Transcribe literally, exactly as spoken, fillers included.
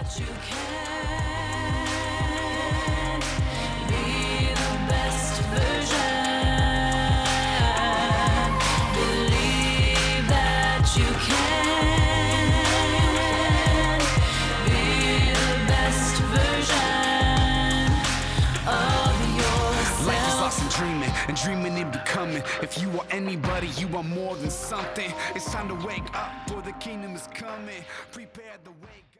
that you can be the best version. Believe that you can be the best version of yourself. Life is lost in dreaming, and dreaming in becoming. If you are anybody, you are more than something. It's time to wake up, for the kingdom is coming. Prepare the way.